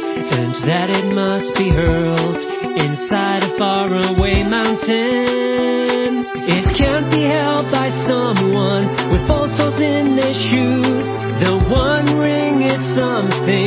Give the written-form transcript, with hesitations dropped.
and that it must be hurled inside a faraway mountain. It can't be held by someone with both souls in their shoes. The One Ring is something